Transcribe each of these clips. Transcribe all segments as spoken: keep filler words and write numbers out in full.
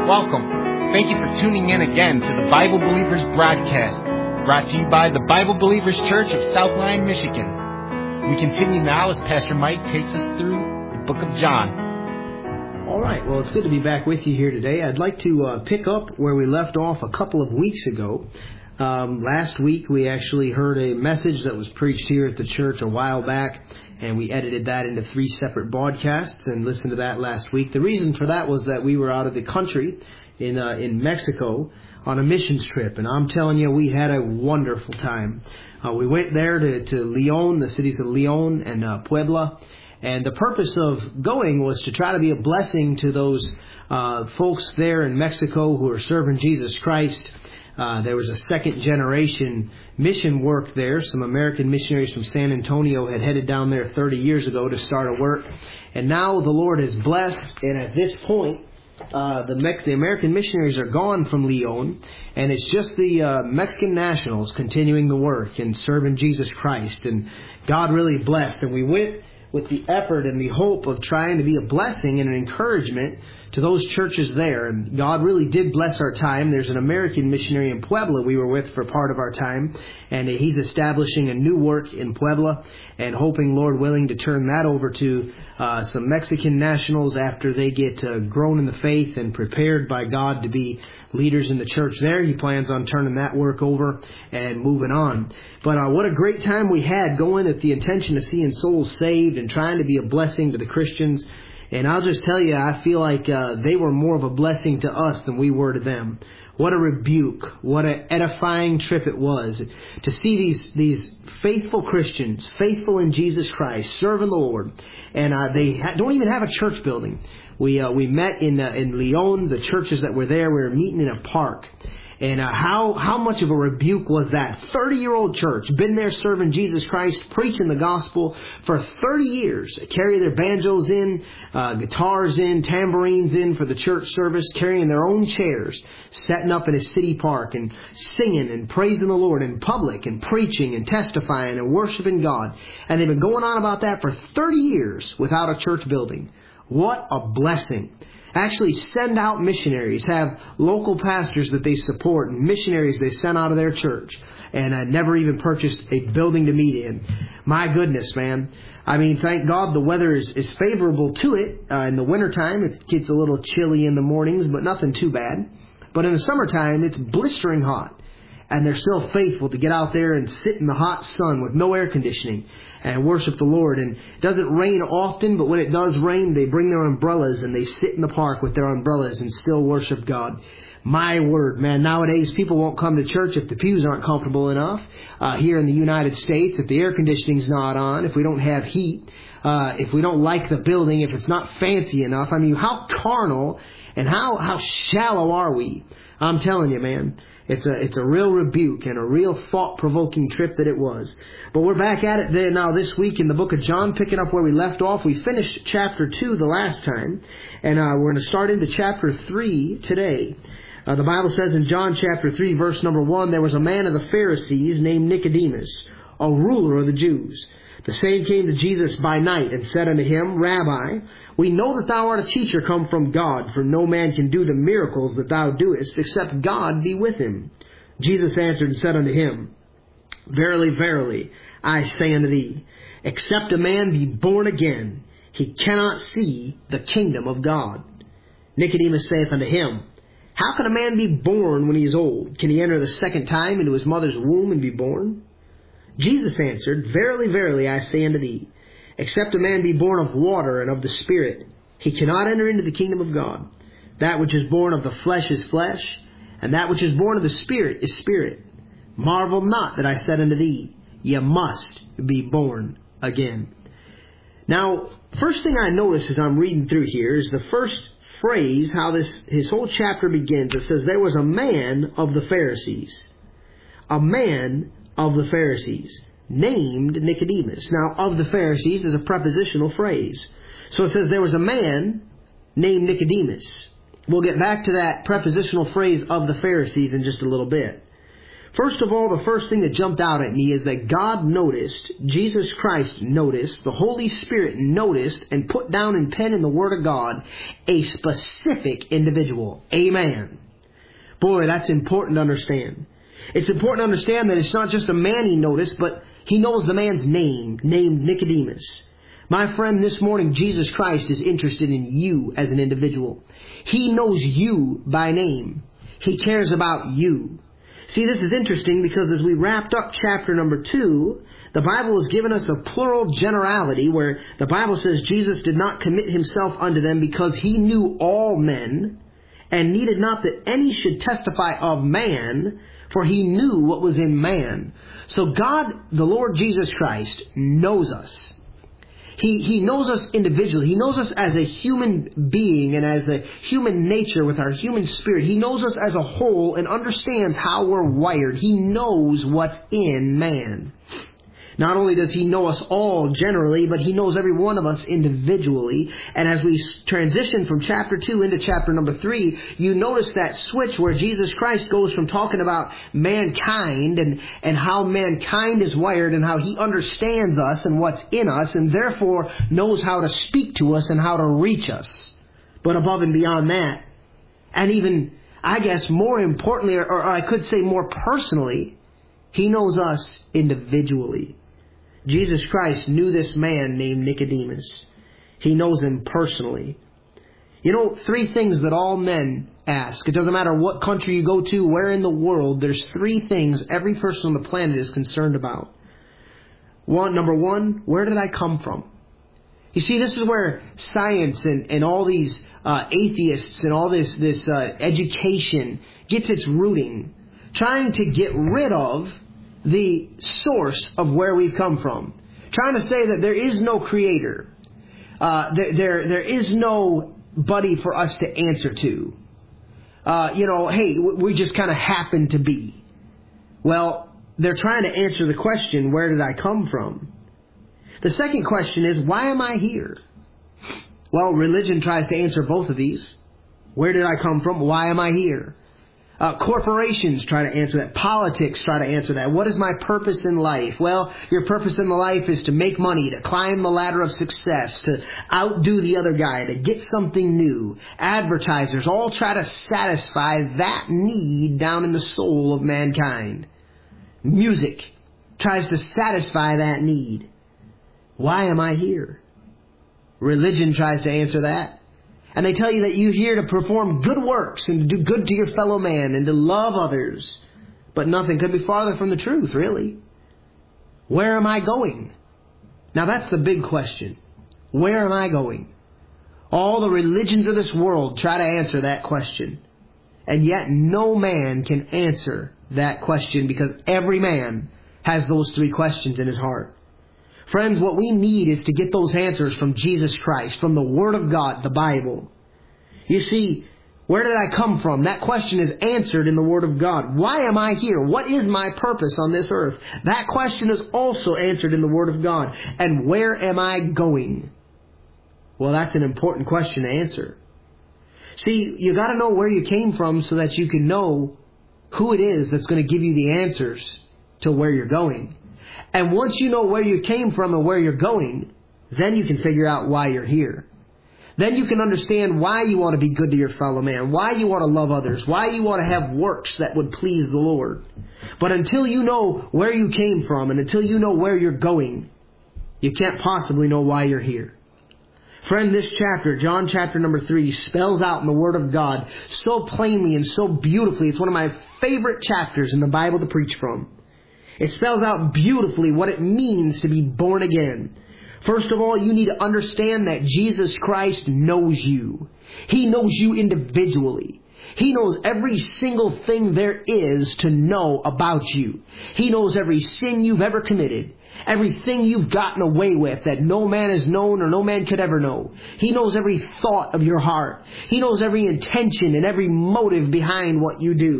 Welcome. Thank you for tuning in again to the Bible Believers broadcast, brought to you by the Bible Believers Church of South Lyon, Michigan. We continue now as Pastor Mike takes us through the book of John. All right, well, it's good to be back with you here today. I'd like to uh, pick up where we left off a couple of weeks ago. Um, last week, we actually heard a message that was preached here at the church a while back, and we edited that into three separate broadcasts and listened to that last week. The reason for that was that we were out of the country in uh, in Mexico on a missions trip, and I'm telling you, we had a wonderful time. Uh, we went there to, to Leon, the cities of Leon and uh, Puebla, and the purpose of going was to try to be a blessing to those uh, folks there in Mexico who are serving Jesus Christ. Uh, there was a second generation mission work there. Some American missionaries from San Antonio had headed down there thirty years ago to start a work. And now the Lord has blessed, and at this point, uh, the, Mex- the American missionaries are gone from Leon, and it's just the uh, Mexican nationals continuing the work and serving Jesus Christ. And God really blessed. And we went with the effort and the hope of trying to be a blessing and an encouragement to those churches there. And God really did bless our time. There's an American missionary in Puebla we were with for part of our time, and he's establishing a new work in Puebla and hoping, Lord willing, to turn that over to uh, some Mexican nationals after they get uh, grown in the faith and prepared by God to be leaders in the church there. He plans on turning that work over and moving on. But uh, what a great time we had going with the intention of seeing souls saved and trying to be a blessing to the Christians. And I'll just tell you, I feel like uh, they were more of a blessing to us than we were to them. What a rebuke. What an edifying trip it was to see these these faithful Christians, faithful in Jesus Christ, serving the Lord. And uh, they ha- don't even have a church building. We uh, we met in uh, in Leon, the churches that were there. We were meeting in a park. And uh, how how much of a rebuke was that? thirty-year-old church, been there serving Jesus Christ, preaching the gospel for thirty years. Carry their banjos in, uh, guitars in, tambourines in for the church service, carrying their own chairs, setting up in a city park and singing and praising the Lord in public and preaching and testifying and worshiping God. And they've been going on about that for thirty years without a church building. What a blessing. Actually send out missionaries, have local pastors that they support and missionaries they send out of their church, and uh, never even purchased a building to meet in. My goodness, man. I mean, thank God the weather is, is favorable to it. Uh, in the wintertime, it gets a little chilly in the mornings, but nothing too bad. But in the summertime, it's blistering hot. And they're still faithful to get out there and sit in the hot sun with no air conditioning and worship the Lord. And it doesn't rain often, but when it does rain, they bring their umbrellas and they sit in the park with their umbrellas and still worship God. My word, man, nowadays people won't come to church if the pews aren't comfortable enough. Uh, here in the United States, if the air conditioning's not on, if we don't have heat, uh, if we don't like the building, if it's not fancy enough. I mean, how carnal and how, how shallow are we? I'm telling you, man. It's a it's a real rebuke and a real thought-provoking trip that it was. But we're back at it there now this week in the book of John, picking up where we left off. We finished chapter two the last time, and uh, we're going to start into chapter three today. Uh, the Bible says in John chapter three, verse number one, there was a man of the Pharisees named Nicodemus, a ruler of the Jews. The same came to Jesus by night and said unto him, Rabbi, we know that thou art a teacher come from God, for no man can do the miracles that thou doest, except God be with him. Jesus answered and said unto him, Verily, verily, I say unto thee, except a man be born again, he cannot see the kingdom of God. Nicodemus saith unto him, How can a man be born when he is old? Can he enter the second time into his mother's womb and be born? Jesus answered, Verily, verily, I say unto thee, except a man be born of water and of the Spirit, he cannot enter into the kingdom of God. That which is born of the flesh is flesh, and that which is born of the Spirit is spirit. Marvel not that I said unto thee, ye must be born again. Now, first thing I notice as I'm reading through here is the first phrase, how this his whole chapter begins. It says, there was a man of the Pharisees. A man of the Pharisees, named Nicodemus. Now, of the Pharisees is a prepositional phrase. So it says there was a man named Nicodemus. We'll get back to that prepositional phrase of the Pharisees in just a little bit. First of all, the first thing that jumped out at me is that God noticed, Jesus Christ noticed, the Holy Spirit noticed and put down in pen in the Word of God a specific individual. Amen. Boy, that's important to understand. It's important to understand that it's not just a man he noticed, but he knows the man's name, named Nicodemus. My friend, this morning, Jesus Christ is interested in you as an individual. He knows you by name. He cares about you. See, this is interesting because as we wrapped up chapter number two, the Bible has given us a plural generality where the Bible says Jesus did not commit himself unto them because he knew all men and needed not that any should testify of man, for he knew what was in man. So God, the Lord Jesus Christ, knows us. He, he knows us individually. He knows us as a human being and as a human nature with our human spirit. He knows us as a whole and understands how we're wired. He knows what's in man. Not only does he know us all generally, but he knows every one of us individually. And as we transition from chapter two into chapter number three, you notice that switch where Jesus Christ goes from talking about mankind and, and how mankind is wired and how he understands us and what's in us and therefore knows how to speak to us and how to reach us. But above and beyond that, and even, I guess, more importantly, or, or I could say more personally, he knows us individually. Jesus Christ knew this man named Nicodemus. He knows him personally. You know, three things that all men ask. It doesn't matter what country you go to, where in the world, there's three things every person on the planet is concerned about. One, number one, where did I come from? You see, this is where science and, and all these uh, atheists and all this, this uh, education gets its rooting, trying to get rid of the source of where we've come from. Trying to say that there is no creator. Uh, there, there, there is nobody for us to answer to. Uh, you know, hey, we just kind of happen to be. Well, they're trying to answer the question, where did I come from? The second question is, why am I here? Well, religion tries to answer both of these. Where did I come from? Why am I here? Uh, corporations try to answer that. Politics try to answer that. What is my purpose in life? Well, your purpose in life is to make money, to climb the ladder of success, to outdo the other guy, to get something new. Advertisers all try to satisfy that need down in the soul of mankind. Music tries to satisfy that need. Why am I here? Religion tries to answer that. And they tell you that you're here to perform good works and to do good to your fellow man and to love others. But nothing could be farther from the truth, really. Where am I going? Now that's the big question. Where am I going? All the religions of this world try to answer that question. And yet no man can answer that question because every man has those three questions in his heart. Friends, what we need is to get those answers from Jesus Christ, from the Word of God, the Bible. You see, where did I come from? That question is answered in the Word of God. Why am I here? What is my purpose on this earth? That question is also answered in the Word of God. And where am I going? Well, that's an important question to answer. See, you got to know where you came from so that you can know who it is that's going to give you the answers to where you're going. And once you know where you came from and where you're going, then you can figure out why you're here. Then you can understand why you want to be good to your fellow man, why you want to love others, why you want to have works that would please the Lord. But until you know where you came from and until you know where you're going, you can't possibly know why you're here. Friend, this chapter, John chapter number three, spells out in the Word of God so plainly and so beautifully. It's one of my favorite chapters in the Bible to preach from. It spells out beautifully what it means to be born again. First of all, you need to understand that Jesus Christ knows you. He knows you individually. He knows every single thing there is to know about you. He knows every sin you've ever committed. Everything you've gotten away with that no man has known or no man could ever know. He knows every thought of your heart. He knows every intention and every motive behind what you do.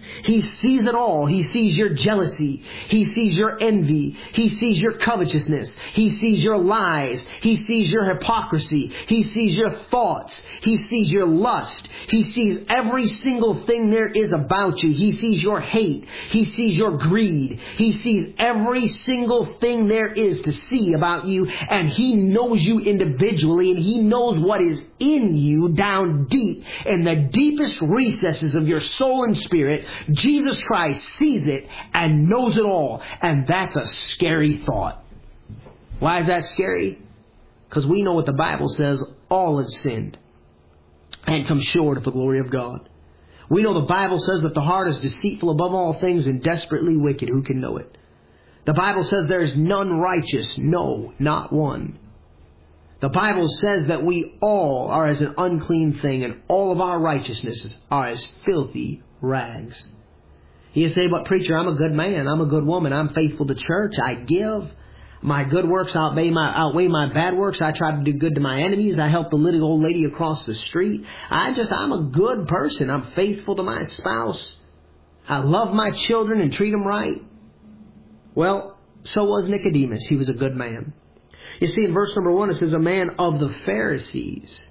He sees it all. He sees your jealousy. He sees your envy. He sees your covetousness. He sees your lies. He sees your hypocrisy. He sees your thoughts. He sees your lust. He sees every single thing there is about you. He sees your hate. He sees your greed. He sees every single thing there is to see about you. And He knows you individually, and He knows what is in you down deep in the deepest recesses of your soul and spirit. Jesus Christ sees it and knows it all. And that's a scary thought. Why is that scary? Because we know what the Bible says. All have sinned and come short of the glory of God. We know the Bible says that the heart is deceitful above all things and desperately wicked. Who can know it? The Bible says there is none righteous. No, not one. The Bible says that we all are as an unclean thing, and all of our righteousnesses are as filthy rags. You say, but preacher, I'm a good man. I'm a good woman. I'm faithful to church. I give. My good works outweigh my, outweigh my bad works. I try to do good to my enemies. I help the little old lady across the street. I just, I'm a good person. I'm faithful to my spouse. I love my children and treat them right. Well, so was Nicodemus. He was a good man. You see, in verse number one, it says, a man of the Pharisees.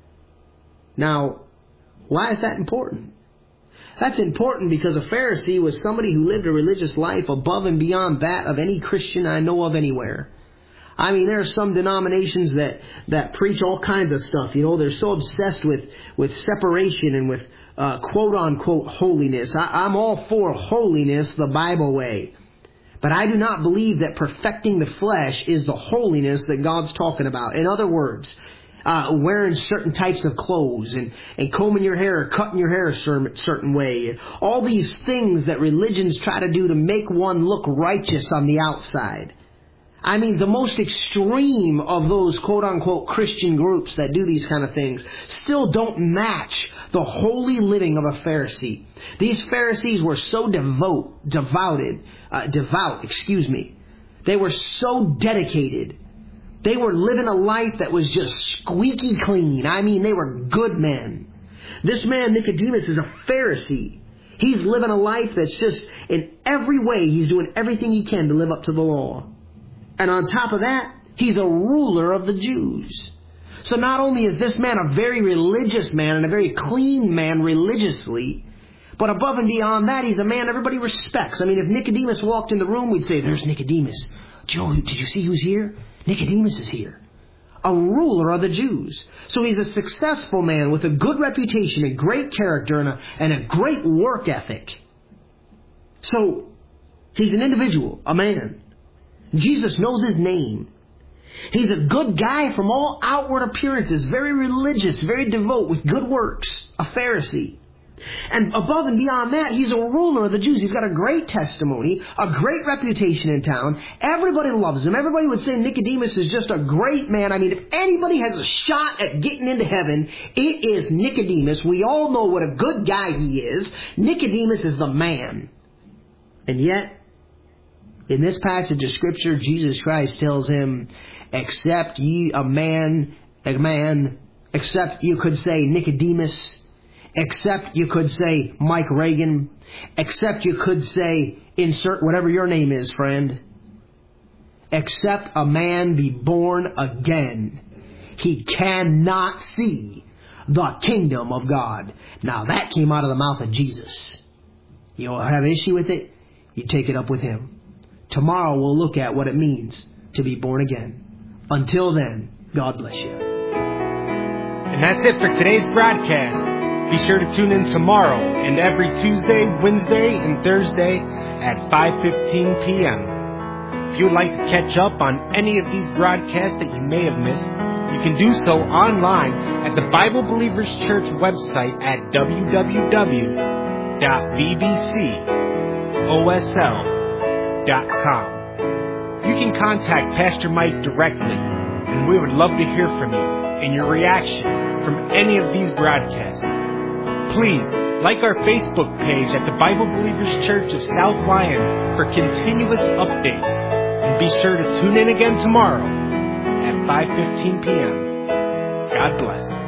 Now, why is that important? That's important because a Pharisee was somebody who lived a religious life above and beyond that of any Christian I know of anywhere. I mean, there are some denominations that, that preach all kinds of stuff. You know, they're so obsessed with, with separation and with uh, quote-unquote holiness. I, I'm all for holiness the Bible way. But I do not believe that perfecting the flesh is the holiness that God's talking about. In other words, uh, wearing certain types of clothes and, and combing your hair or cutting your hair a certain, certain way. All these things that religions try to do to make one look righteous on the outside. I mean, the most extreme of those quote-unquote Christian groups that do these kind of things still don't match the holy living of a Pharisee. These Pharisees were so devout, devoted, uh, devout, excuse me. They were so dedicated. They were living a life that was just squeaky clean. I mean, they were good men. This man, Nicodemus, is a Pharisee. He's living a life that's just, in every way, he's doing everything he can to live up to the law. And on top of that, he's a ruler of the Jews. So not only is this man a very religious man and a very clean man religiously, but above and beyond that, he's a man everybody respects. I mean, if Nicodemus walked in the room, we'd say, there's Nicodemus. Joe, did you see who's here? Nicodemus is here. A ruler of the Jews. So he's a successful man with a good reputation, a great character, and a, and a great work ethic. So he's an individual, a man. Jesus knows his name. He's a good guy from all outward appearances, very religious, very devout, with good works, a Pharisee. And above and beyond that, he's a ruler of the Jews. He's got a great testimony, a great reputation in town. Everybody loves him. Everybody would say Nicodemus is just a great man. I mean, if anybody has a shot at getting into heaven, it is Nicodemus. We all know what a good guy he is. Nicodemus is the man. And yet, in this passage of Scripture, Jesus Christ tells him, except ye a man, a man, except you could say Nicodemus, except you could say Mike Reagan, except you could say insert whatever your name is, friend. Except a man be born again, he cannot see the kingdom of God. Now that came out of the mouth of Jesus. You have an issue with it? You take it up with him. Tomorrow we'll look at what it means to be born again. Until then, God bless you. And that's it for today's broadcast. Be sure to tune in tomorrow and every Tuesday, Wednesday, and Thursday at five fifteen p.m. If you would like to catch up on any of these broadcasts that you may have missed, you can do so online at the Bible Believers Church website at w w w dot b b c o s l dot com. You can contact Pastor Mike directly, and we would love to hear from you and your reaction from any of these broadcasts. Please like our Facebook page at the Bible Believers Church of South Lyon for continuous updates, and be sure to tune in again tomorrow at five fifteen p.m. God bless.